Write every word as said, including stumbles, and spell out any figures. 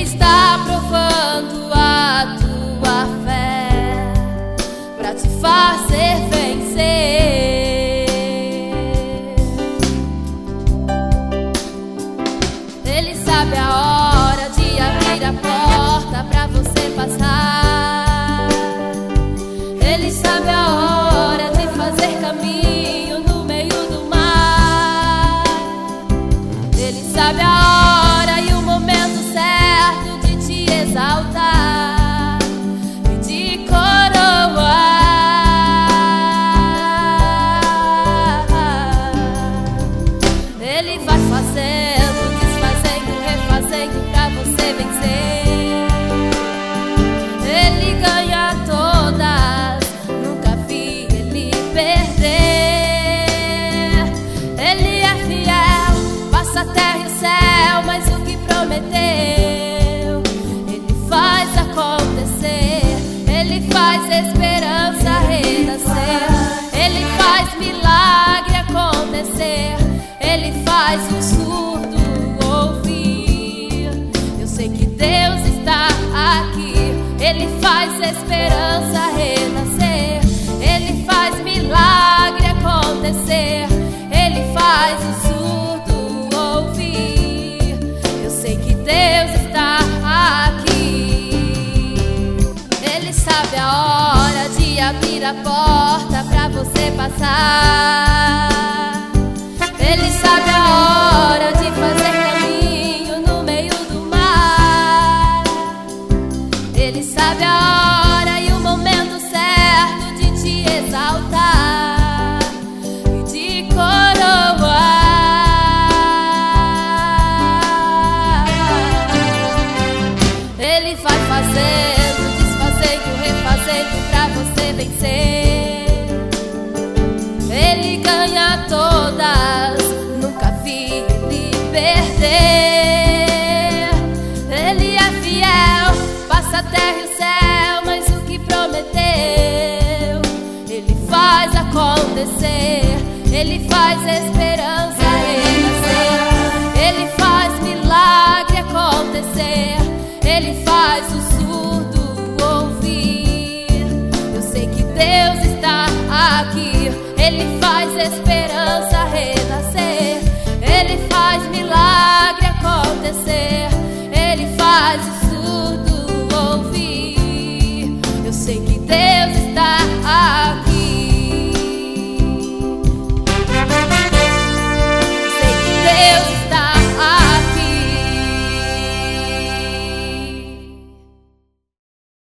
Ele está provando a tua fé pra te fazer vencer. Ele sabe a hora de abrir a porta pra você passar. Ele sabe a hora de fazer caminho no meio do mar. Ele sabe a hora e o momento certo de te exaltar e de coroar. Ele vai fazendo, desfazendo, refazendo pra você vencer. Ele ganha todas, nunca vi ele perder. Ele é fiel, passa a terra e o céu, mas o que prometeu ele faz acontecer. Ele faz esperança renascer. Ele faz milagre acontecer. Ele faz o surdo ouvir. Eu sei que Deus está aqui. Ele faz esperança renascer. Ele faz milagre acontecer. Ele faz o surdo ouvir. Eu sei que Deus está aqui. Ele sabe a hora de abrir a porta pra você passar. Ele sabe a hora de fazer caminho no meio do mar. Ele sabe a hora e o momento certo de te exaltar e de coroar. Ele vai fazendo, desfazendo, refazendo pra você vencer. Ele ganha todas, nunca vi ele perder. Ele é fiel, passa a terra e o céu, mas o que prometeu ele faz acontecer. Ele faz esperança renascer. Ele faz milagre acontecer. Ele faz o surdo ouvir. Eu sei que Deus está aqui. Ele faz esperança.